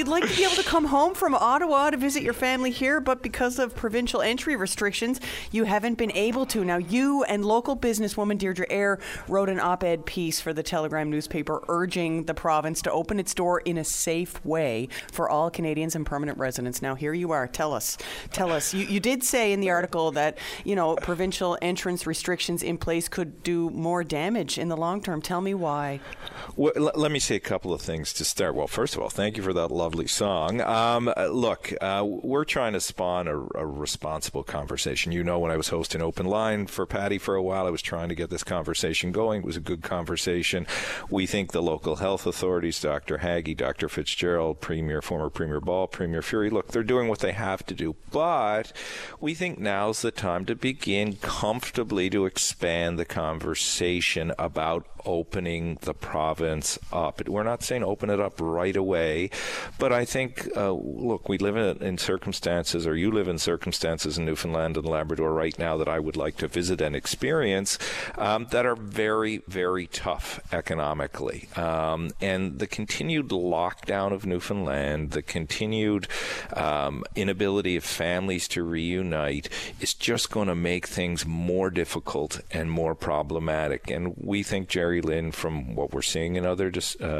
you'd like to be able to come home from Ottawa to visit your family here, but because of provincial entry restrictions, you haven't been able to. Now, you and local businesswoman Deirdre Eyre wrote an op-ed piece for the Telegram newspaper urging the province to open its door in a safe way for all Canadians and permanent residents. Now, here you are. Tell us. You did say in the article that, provincial entrance restrictions in place could do more damage in the long term. Tell me why. Well, let me say a couple of things to start. Well, first of all, thank you for that lovely song. Look, we're trying to spawn a responsible conversation. When I was hosting Open Line for Patty for a while, I was trying to get this conversation going. It was a good conversation. We think the local health authorities, Dr. Haggie, Dr. Fitzgerald, former Premier Ball, Premier Furey, look, they're doing what they have to do. But we think now's the time to begin comfortably to expand the conversation about opening the province up. We're not saying open it up right away, but I think, look, we live in circumstances, or you live in circumstances in Newfoundland and Labrador right now that I would like to visit and experience that are very, very tough economically. And the continued lockdown of Newfoundland, the continued inability of families to reunite is just going to make things more difficult and more problematic. And we think, Jerry Lynn, from what we're seeing in other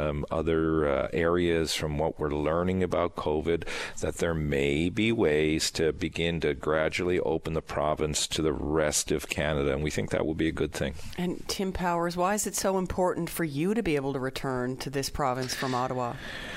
areas, from what we're learning about COVID, that there may be ways to begin to gradually open the province to the rest of Canada, and we think that will be a good thing. And Tim Powers, why is it so important for you to be able to return to this province from Ottawa?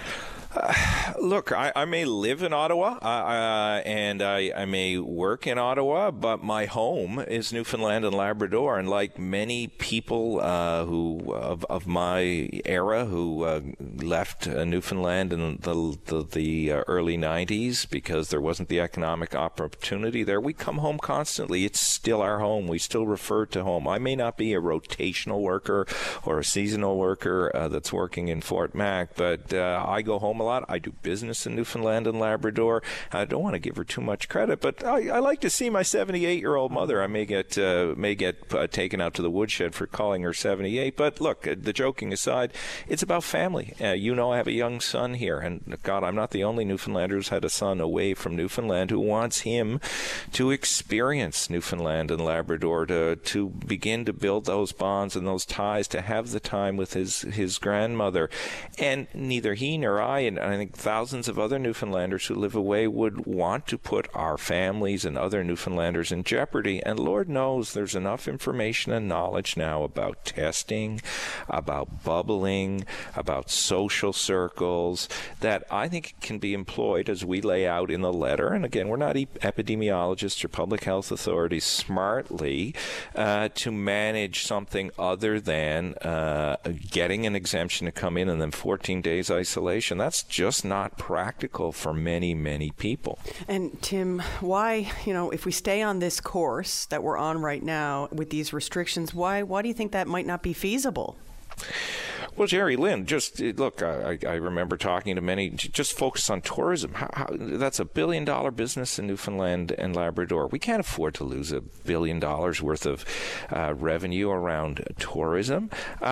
Look, I may live in Ottawa and I may work in Ottawa, but my home is Newfoundland and Labrador. And like many people who of my era who left Newfoundland in the early 90s because there wasn't the economic opportunity there, we come home constantly. It's still our home. We still refer to home. I may not be a rotational worker or a seasonal worker that's working in Fort Mac, but I go home a lot. I do business in Newfoundland and Labrador. I don't want to give her too much credit, but I like to see my 78-year-old mother. I may get taken out to the woodshed for calling her 78. But look, the joking aside, it's about family. I have a young son here, and God, I'm not the only Newfoundlander who's had a son away from Newfoundland who wants him to experience Newfoundland and Labrador, to begin to build those bonds and those ties, to have the time with his grandmother. And neither he nor I, and I think thousands of other Newfoundlanders who live away, would want to put our families and other Newfoundlanders in jeopardy. And Lord knows there's enough information and knowledge now about testing, about bubbling, about social circles, that I think can be employed as we lay out in the letter. And again, we're not epidemiologists or public health authorities, smartly to manage something other than getting an exemption to come in and then 14 days isolation. That's just not practical for many, many people. And Tim, why, if we stay on this course that we're on right now with these restrictions, why do you think that might not be feasible? Well, Jerry Lynn, just look, I remember talking to many, just focus on tourism. That's $1 billion business in Newfoundland and Labrador. We can't afford to lose $1 billion worth of revenue around tourism.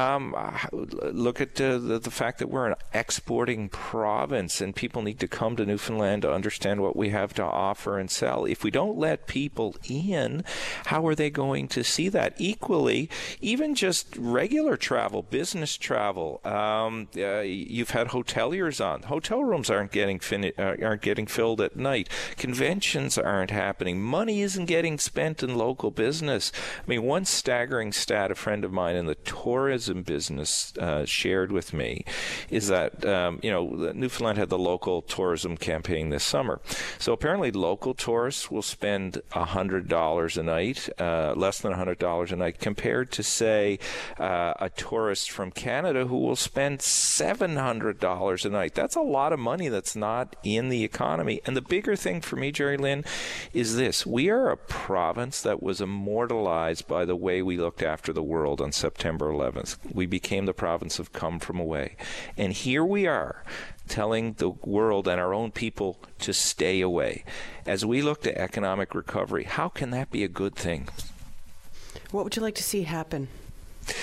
Look at the fact that we're an exporting province and people need to come to Newfoundland to understand what we have to offer and sell. If we don't let people in, how are they going to see that? Equally, even just regular travel, business travel, you've had hoteliers on. Hotel rooms aren't getting filled at night. Conventions aren't happening. Money isn't getting spent in local business. I mean, one staggering stat a friend of mine in the tourism business shared with me is that Newfoundland had the local tourism campaign this summer. So apparently, local tourists will spend $100 a night, less than $100 a night, compared to, say, a tourist from Canada who will spend $700 a night. That's a lot of money that's not in the economy. And the bigger thing for me, Jerry Lynn, is this. We are a province that was immortalized by the way we looked after the world on September 11th. We became the province of come from away. And here we are telling the world and our own people to stay away. As we look to economic recovery, how can that be a good thing? What would you like to see happen?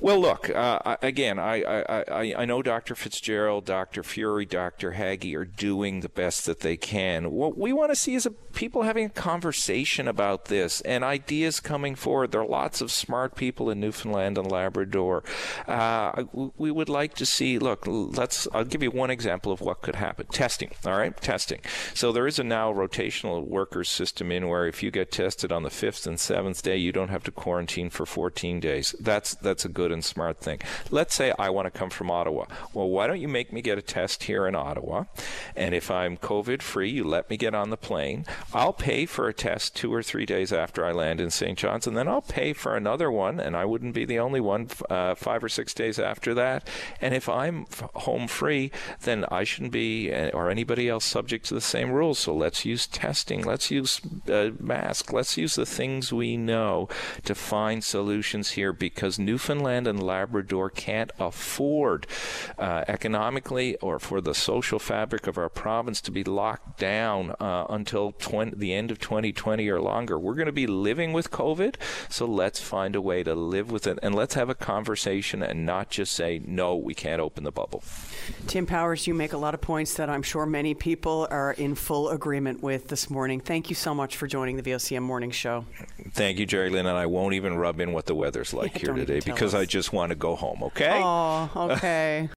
Well, look, again, I know Dr. Fitzgerald, Dr. Fury, Dr. Haggie are doing the best that they can. What we want to see is people having a conversation about this and ideas coming forward. There are lots of smart people in Newfoundland and Labrador. We would like to see, look, I'll give you one example of what could happen. Testing, all right? Testing. So there is a now rotational workers system in where if you get tested on the 5th and 7th day, you don't have to quarantine for 14 days. That's a good and smart thing. Let's say I want to come from Ottawa. Well, why don't you make me get a test here in Ottawa? And if I'm COVID-free, you let me get on the plane. I'll pay for a test 2 or 3 days after I land in St. John's, and then I'll pay for another one, and I wouldn't be the only one, 5 or 6 days after that. And if I'm home free, then I shouldn't be, or anybody else, subject to the same rules. So let's use testing. Let's use masks. Let's use the things we know to find solutions here, because Newfoundland and Labrador can't afford economically or for the social fabric of our province to be locked down until the end of 2020 or longer. We're going to be living with COVID, so let's find a way to live with it, and let's have a conversation and not just say, no, we can't open the bubble. Tim Powers, you make a lot of points that I'm sure many people are in full agreement with this morning. Thank you so much for joining the VOCM Morning Show. Thank you, Jerry Lynn, and I won't even rub in what the weather's like here today because I just want to go home, okay? Oh, okay.